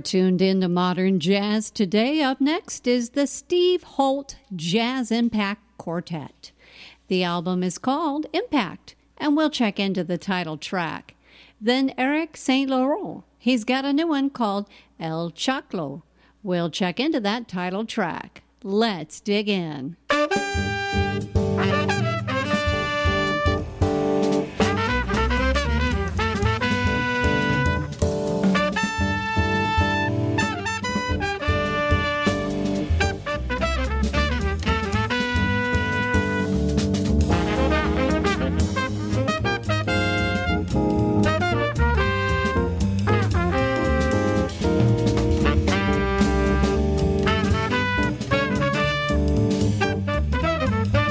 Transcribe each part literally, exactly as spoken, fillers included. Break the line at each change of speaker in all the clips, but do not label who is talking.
tuned in to Modern Jazz today. Up next is the Steve Holt Jazz Impact Quartet. The album is called Impact, and we'll check into the title track. Then Eric Saint Laurent, he's got a new one called El Choclo. We'll check into that title track. Let's dig in.
Thank you.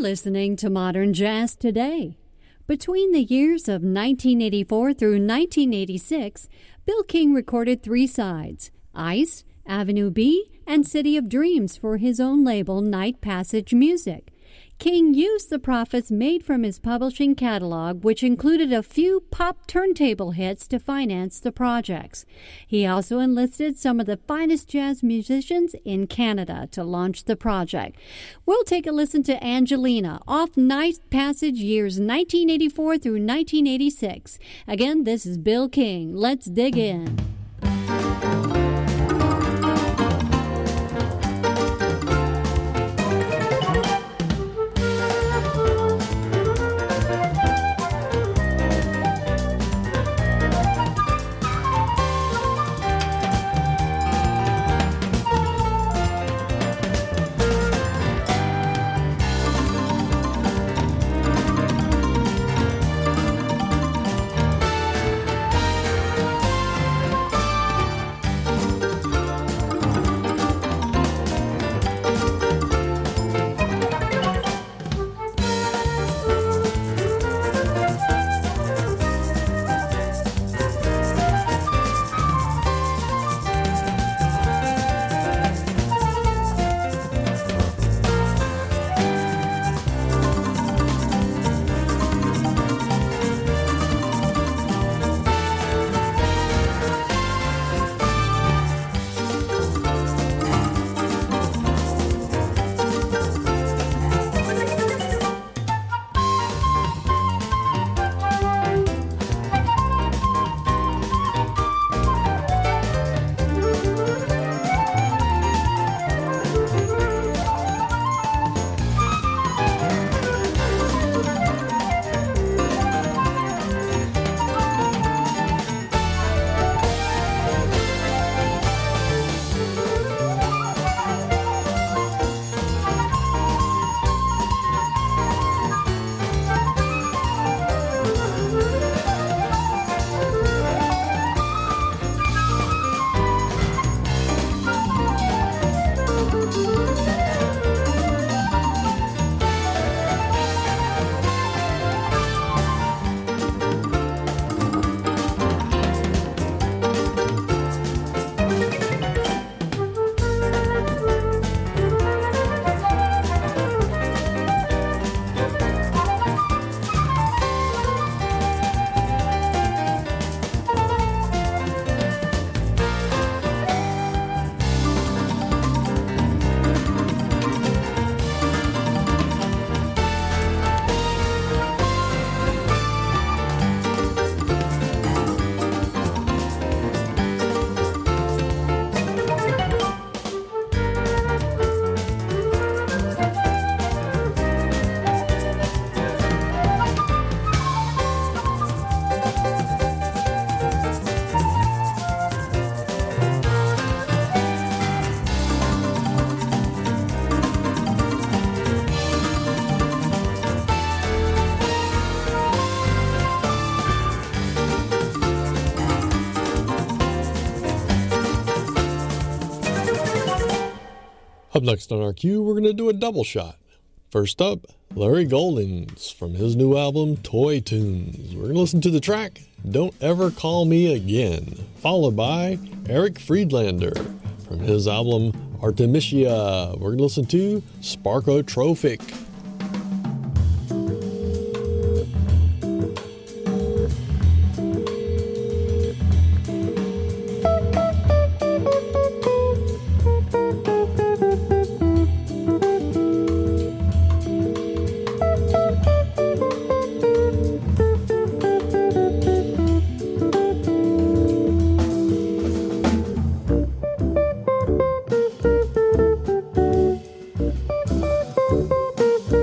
listening to Modern Jazz Today. Between the years of nineteen eighty-four through nineteen eighty-six, Bill King recorded three sides, Ice, Avenue B, and City of Dreams for his own label, Night Passage Music. King used the profits made from his publishing catalog, which included a few pop turntable hits, to finance the projects. He also enlisted some of the finest jazz musicians in Canada to launch the project. We'll take a listen to Angelina off Night Passage years nineteen eighty-four through nineteen eighty-six. Again, this is Bill King. Let's dig in.
Up next on our queue, we're going to do a double shot. First up, Larry Goldings from his new album, Toy Tunes. We're going to listen to the track, Don't Ever Call Me Again, followed by Eric Friedlander from his album, Artemisia. We're going to listen to Sparkotrophic.
Thank you.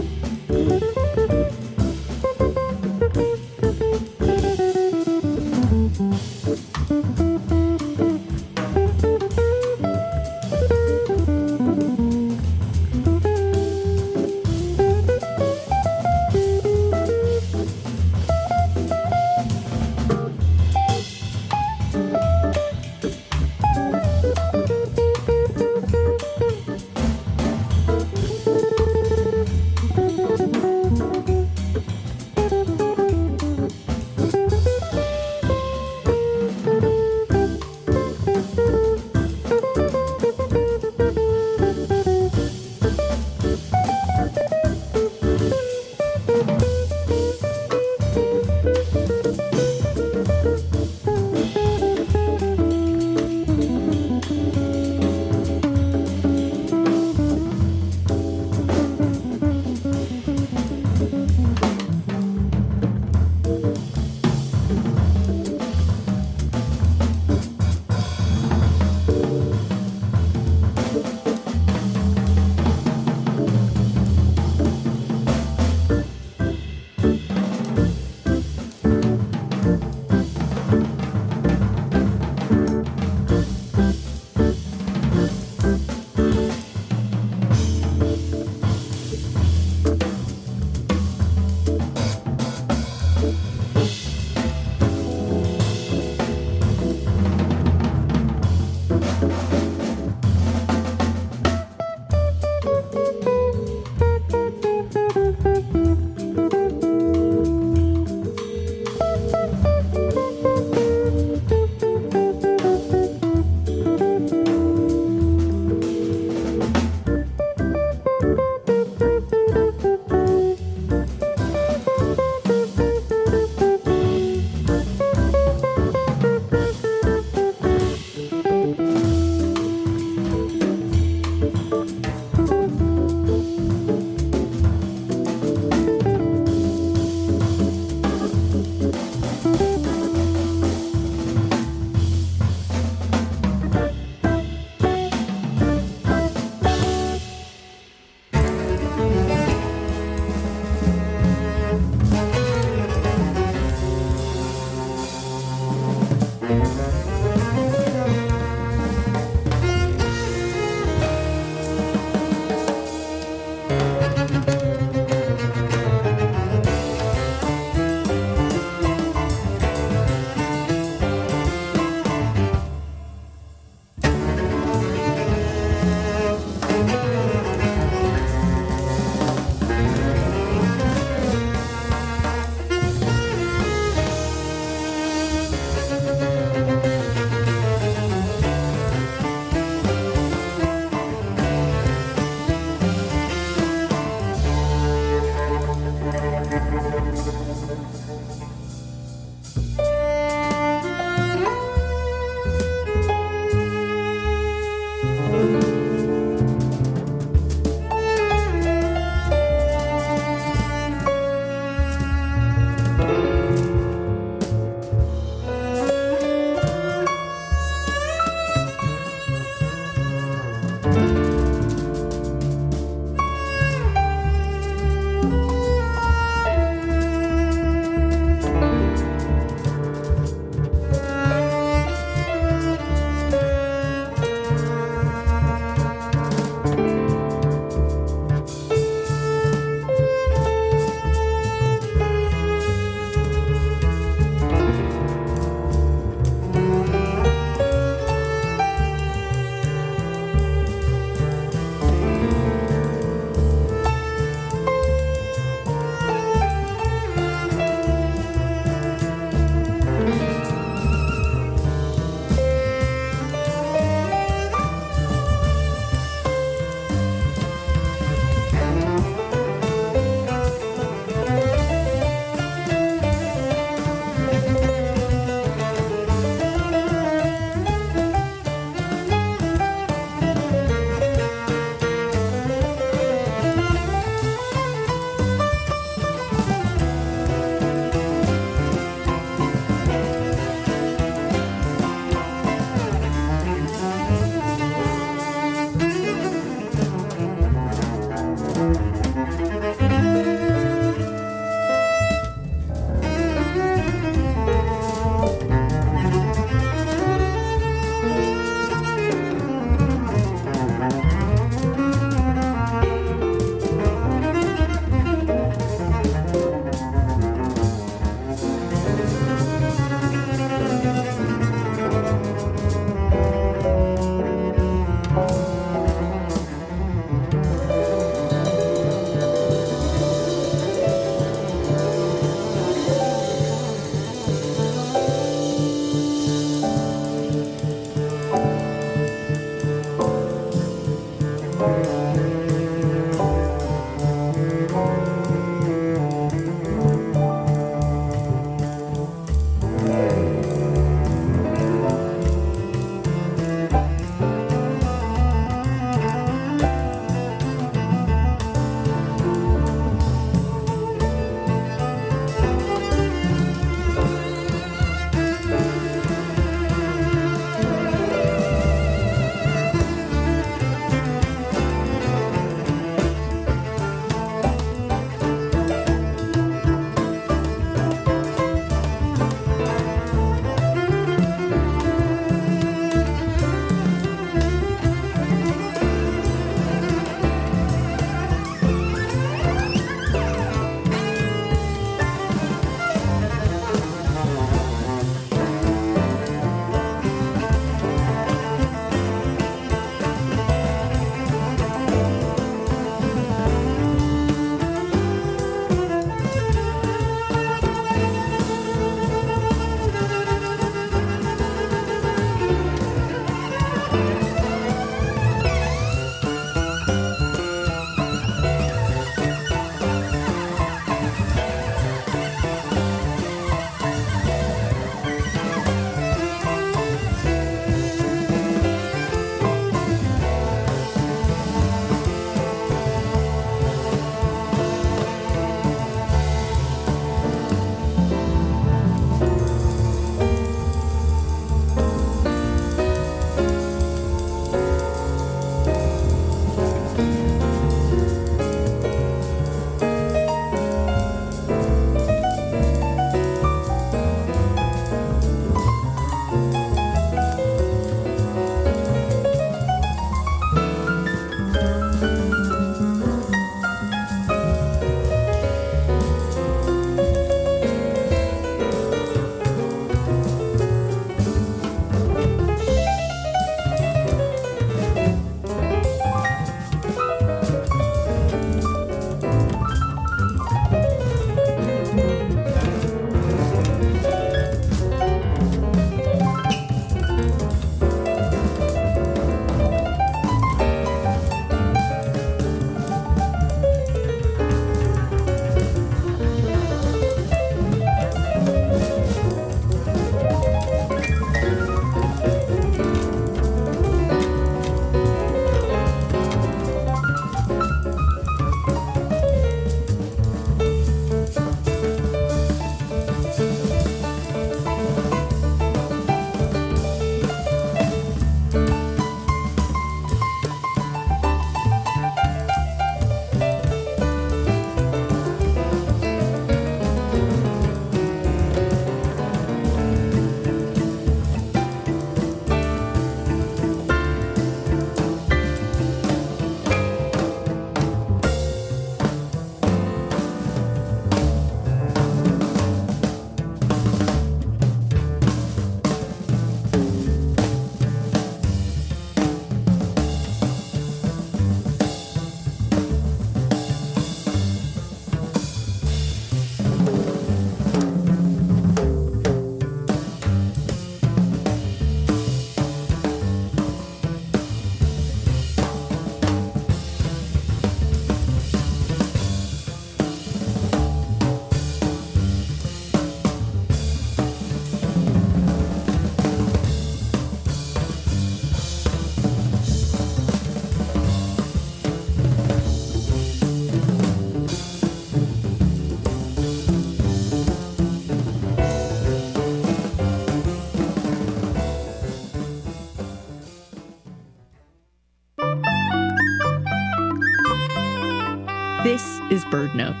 is BirdNote.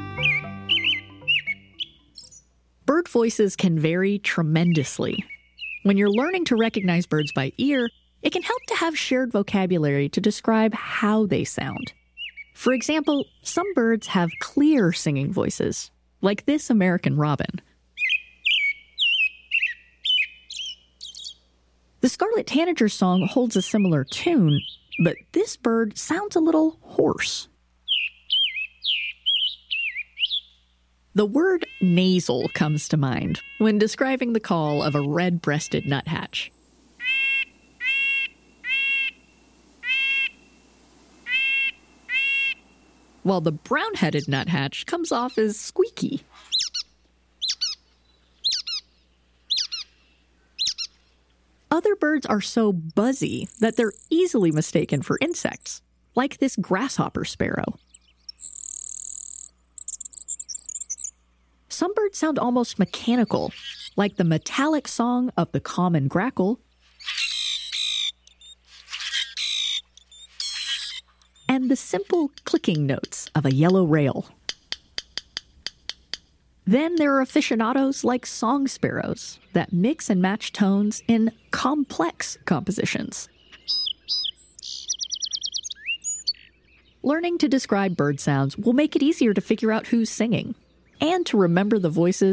Bird voices can vary tremendously. When you're learning to recognize birds by ear, it can help to have shared vocabulary to describe how they sound. For example, some birds have clear singing voices, like this American robin. The scarlet tanager's song holds a similar tune, but this bird sounds a little hoarse. The word nasal comes to mind when describing the call of a red-breasted nuthatch. While the brown-headed nuthatch comes off as squeaky. Other birds are so buzzy that they're easily mistaken for insects, like this grasshopper sparrow. Some birds sound almost mechanical, like the metallic song of the common grackle, and the simple clicking notes of a yellow rail. Then there are aficionados like song sparrows that mix and match tones in complex compositions. Learning to describe bird sounds will make it easier to figure out who's singing and to remember the voices